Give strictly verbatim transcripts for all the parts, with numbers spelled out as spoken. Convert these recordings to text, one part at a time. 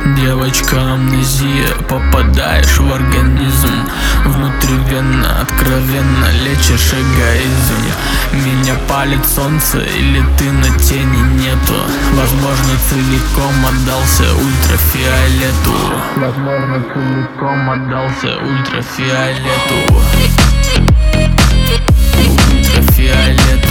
Девочка, амнезия, попадаешь в организм. Внутривенно, откровенно лечишь эгоизм. Меня палит солнце или ты на тени нету. Возможно, целиком отдался ультрафиолету. Возможно, целиком отдался ультрафиолету. Ультрафиолету.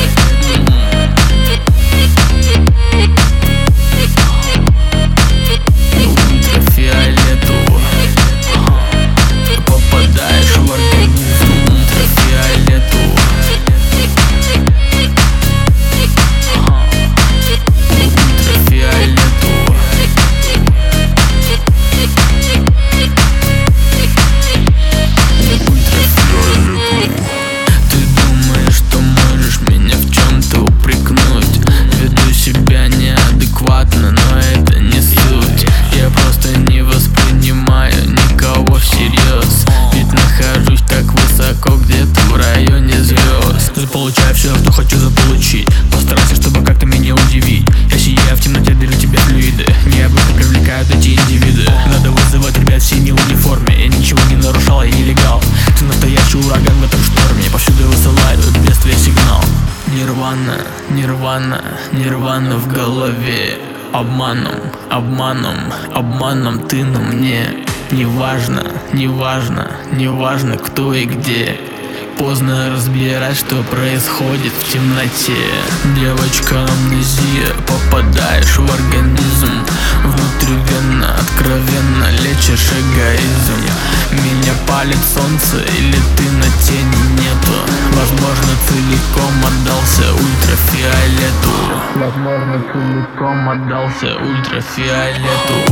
Получаю все, что хочу заполучить. Постарайся, чтобы как-то меня удивить. Я сияю в темноте, дарю тебе флюиды. Необычно привлекают эти индивиды. Надо вызывать ребят в синей униформе. Я ничего не нарушал, я нелегал. Ты настоящий ураган в этом шторме. Повсюду высылают бедствие сигнал. Нирвана, нирвана, нирвана в голове. Обманом, обманом, обманом ты на мне. Неважно, неважно, неважно кто и где. Поздно разбирать, что происходит в темноте. Девочка, амнезия, попадаешь в организм. Внутривенно, откровенно лечишь эгоизм. Меня палит солнце или ты на тени нету. Возможно, целиком отдался ультрафиолету. Возможно, целиком отдался ультрафиолету.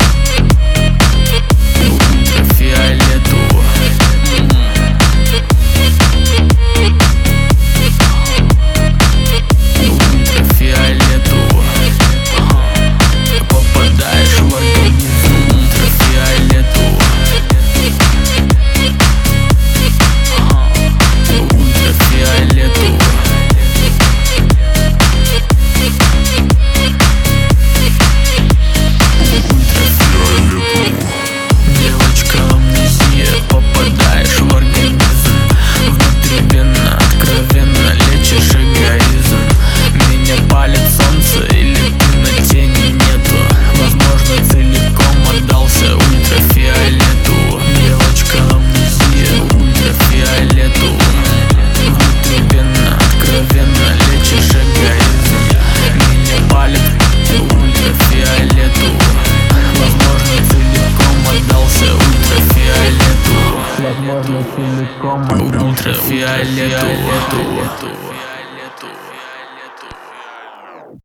Ультрафиолету. Возможно, целиком ультрафиолету.